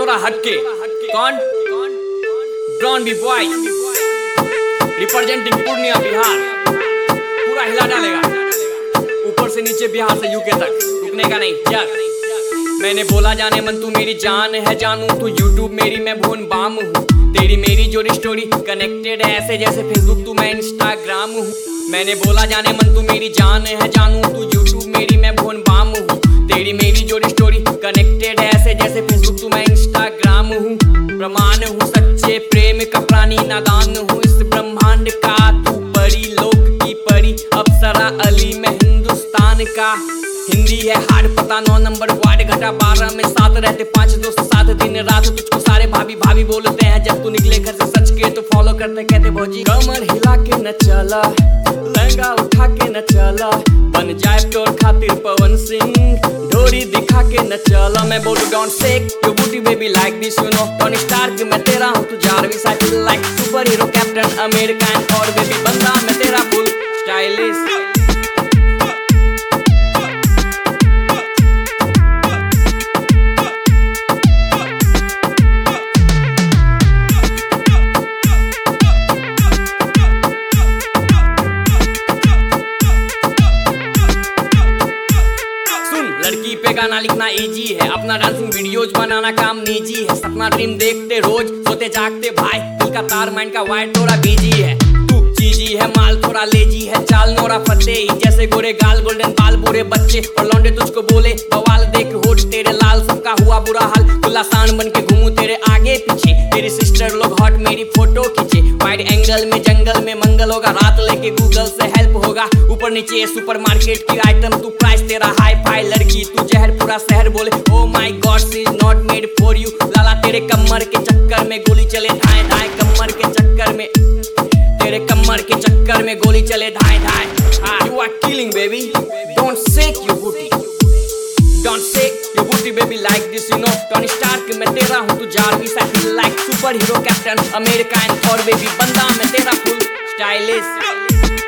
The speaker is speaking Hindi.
थोड़ा हटके। कौन? Brown B boy representing Purnia Bihar, पूरा हिला डालेगा ऊपर से नीचे, बिहार से यूके तक, रुकने का नहीं। चल। मैंने बोला जाने मन तू मेरी जान है जानू, तू यूट्यूब मेरी मैं भोन बाम हूँ, तेरी मेरी जोड़ी स्टोरी कनेक्टेड है ऐसे जैसे फेसबुक तू मैं इंस्टाग्राम हूँ। मैंने बोला जाने मन तू मेरी जान है जानू, तू यूट्यूब मेरी मैं भोन बाम हूँ, तेरी मेरी जोड़ी स्टोरी कनेक्टेड है ऐसे जैसे फेसबुक तू मैं इंस्टाग्राम हूँ। प्रमाण हूँ सच्चे प्रेम का प्राणी, नादान हूँ इस ब्रह्मांड का, तू परी लोक की परी अप्सरा अली मैं हिंदुस्तान का। हिंदी है हार्ड पता 9 नंबर वार्ड घटा 12 में 7 रहते 5 दोस्त 7 दिन रात, तुझको सारे भाभी भाभी बोलते हैं जब तू निकले घर से सच के तो फॉलो करते कहते भौजी कमर हिला के न चला, लहंगा उठा के न चला, बन जाए तोर खातिर पवन सिंह, ढोरी दिखा के न चला। मैं बोलूं don't shake your booty baby like this you know, Tony Stark मैं तेरा हूँ तू Jarvis, I feel like superhero Captain America and और बेबी बंदा मैं तेरा फुल स्टाइलिश। लड़की पे गाना लिखना इजी है, अपना डांसिंग वीडियोज बनाना काम निजी है, सपना ड्रीम देखते रोज सोते जागते भाई, दिल का तार माइंड का वायर थोड़ा बिजी है, तू चीजी है माल थोड़ा लेजी है, चाल नोरा फतेही जैसे गोरे गाल गोल्डन बाल बुरे बच्चे और लौंडे तुझको बोले बवाल देख होठ तेरे लाल, सबका हुआ बुरा हाल, खुला सान बन के घूमू तेरे आगे पीछे, तेरी सिस्टर लोग हॉट मेरी फोटो खींचे, वाइड एंगल में जंगल में मंगल होगा, रात लेके गूगल से हेल्प होगा, ऊपर नीचे सुपरमार्केट की आइटम तू प्राइस तेरा हाई फाई, लड़की तू जहर पूरा शहर बोले oh my god she is not made for you, लाला तेरे कमर के चक्कर में गोली चले धाए धाए, कमर के चक्कर में तेरे कमर के चक्कर में गोली चले धाए धाए, you are killing baby don't shake your booty, don't shake your booty baby like this you know, Tony Stark मैं तेरा हूँ तू Jarvis, I feel like superhero Captain America and और बेबी बंदा मैं तेरा फुल स्टाइलिश।